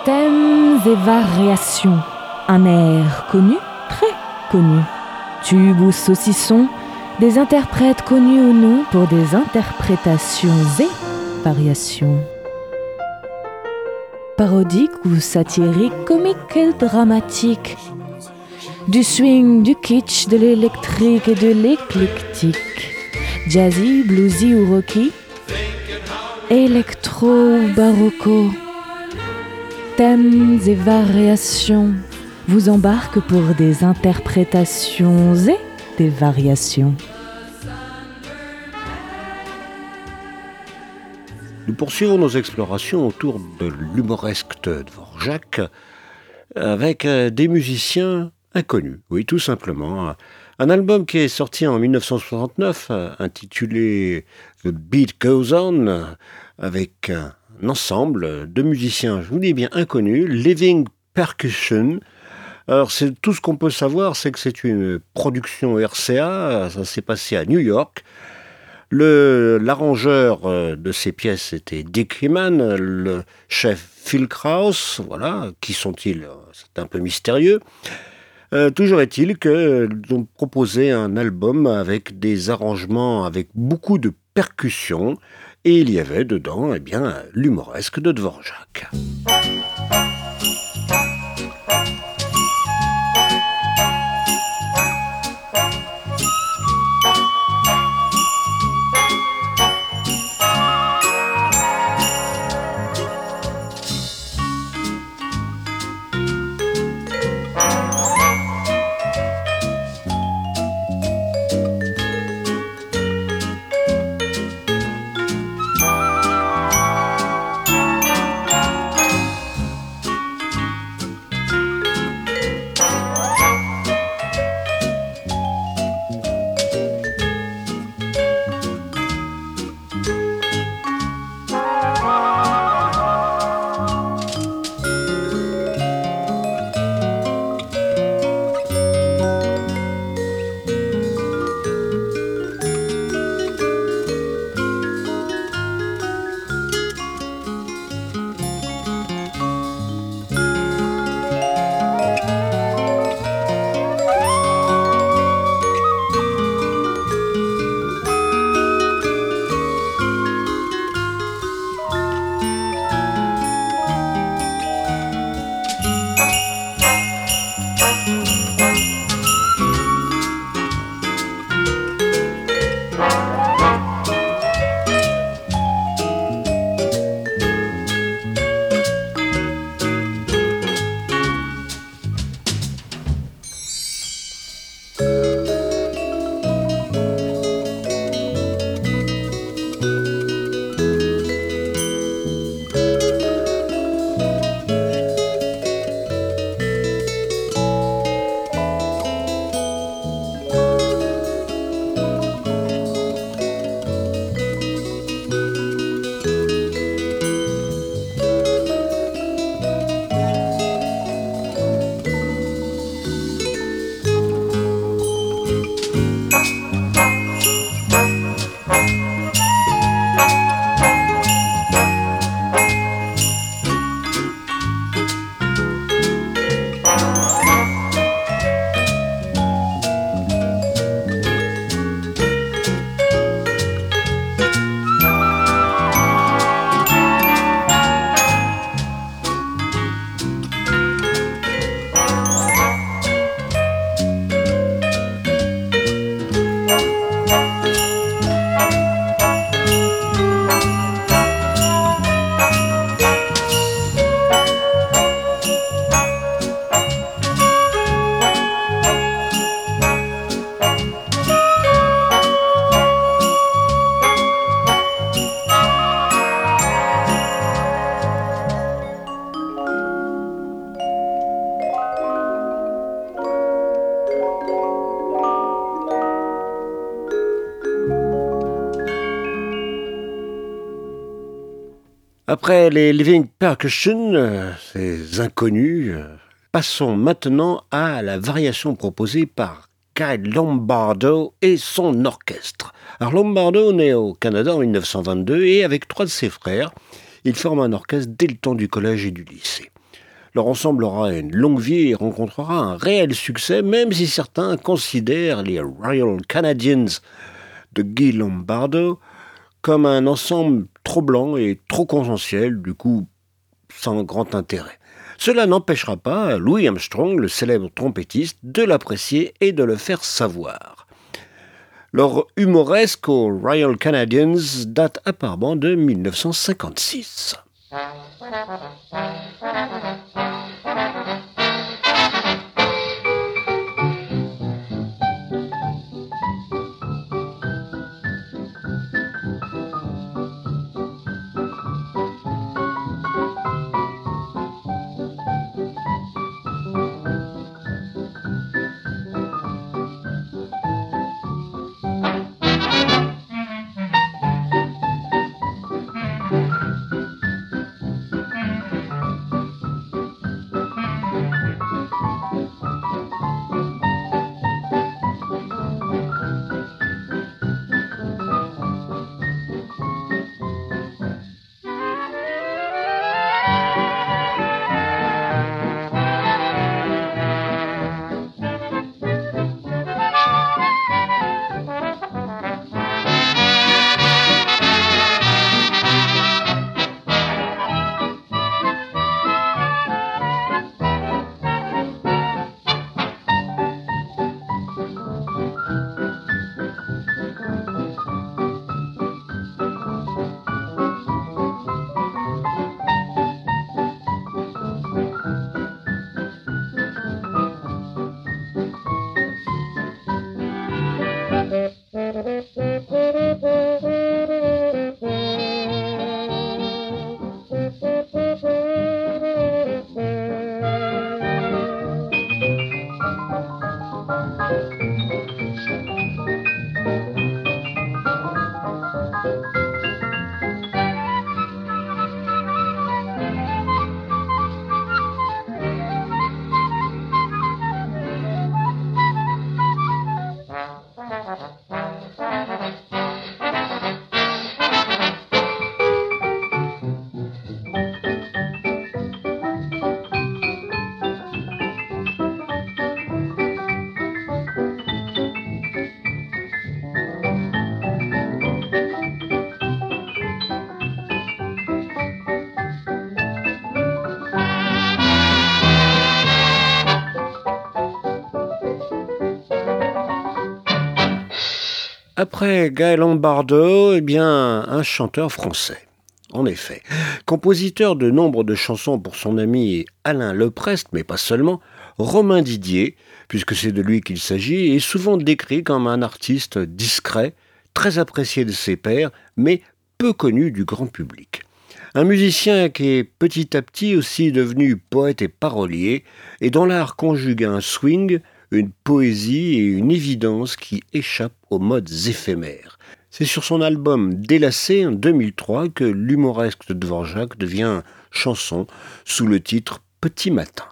Thèmes et variations. Un air connu, très connu. Tube ou saucisson, des interprètes connus ou non pour des interprétations et variations. Parodique ou satirique, comique et dramatique. Du swing, du kitsch, de l'électrique et de l'éclectique. Jazzy, bluesy ou rocky. Électro ou barocco. Thèmes et variations vous embarquent pour des interprétations et des variations. Nous poursuivons nos explorations autour de l'humoresque de Dvorak avec des musiciens inconnus, oui, tout simplement. Un album qui est sorti en 1969, intitulé The Beat Goes On, avec un ensemble de musiciens, je vous dis bien inconnus, Living Percussion. Alors, c'est tout ce qu'on peut savoir, c'est que c'est une production RCA, ça s'est passé à New York. L'arrangeur de ces pièces était Dick Hyman, le chef Phil Krause, voilà, qui sont-ils? C'est un peu mystérieux. Toujours est-il qu'ils ont proposé un album avec des arrangements avec beaucoup de percussions, et il y avait dedans, eh bien, l'humoresque de Dvorak. Après les Living Percussion, ces inconnus, passons maintenant à la variation proposée par Kyle Lombardo et son orchestre. Alors Lombardo naît au Canada en 1922 et avec trois de ses frères, il forme un orchestre dès le temps du collège et du lycée. Leur ensemble aura une longue vie et rencontrera un réel succès, même si certains considèrent les Royal Canadians de Guy Lombardo comme un ensemble trop blanc et trop consensuel, du coup sans grand intérêt. Cela n'empêchera pas Louis Armstrong, le célèbre trompettiste, de l'apprécier et de le faire savoir. Leur humoresque aux Royal Canadians date apparemment de 1956. Après Guy Lombardo, un chanteur français. En effet, compositeur de nombre de chansons pour son ami Alain Leprest, mais pas seulement, Romain Didier, puisque c'est de lui qu'il s'agit, est souvent décrit comme un artiste discret, très apprécié de ses pairs, mais peu connu du grand public. Un musicien qui est petit à petit aussi devenu poète et parolier, et dont l'art conjugue un swing, une poésie et une évidence qui échappent aux modes éphémères. C'est sur son album Délacé en 2003 que l'humoresque de Dvorak devient chanson sous le titre Petit matin.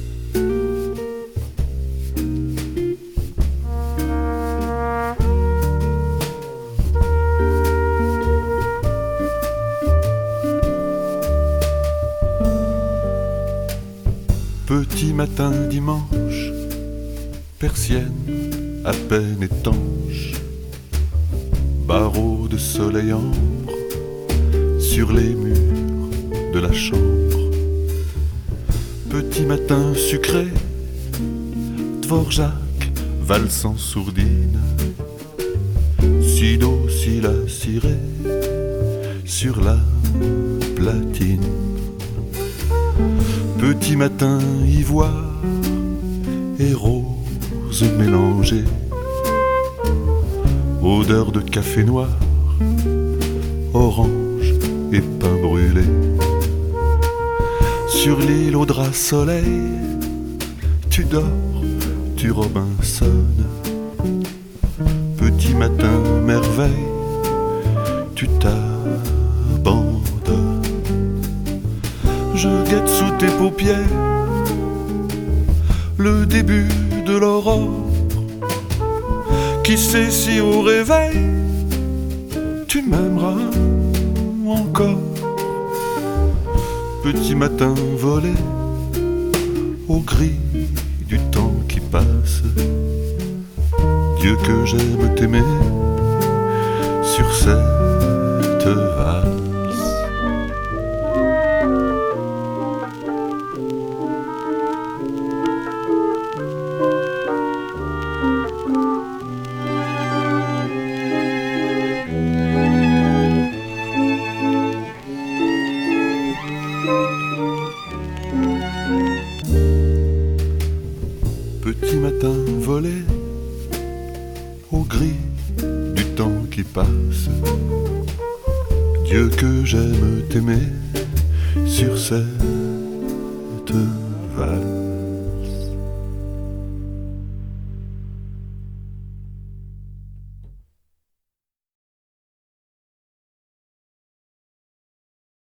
Petit matin dimanche, persienne à peine étanche, barreaux de soleil ambre sur les murs de la chambre. Petit matin sucré, Dvorak valse en sourdine, si docile à cirer sur la platine. Petit matin ivoire et rose mélangées, odeur de café noir, orange et pain brûlé. Sur l'île au drap soleil, tu dors, tu Robinson. Petit matin merveille, tu t'abandonnes. Je guette sous tes paupières le début de l'aurore. Qui sait si au réveil tu m'aimeras encore. Petit matin volé au gris du temps qui passe. Dieu que j'aime t'aimer sur cette valse. Petit matin volé au gris du temps qui passe. Dieu que j'aime t'aimer sur cette valse.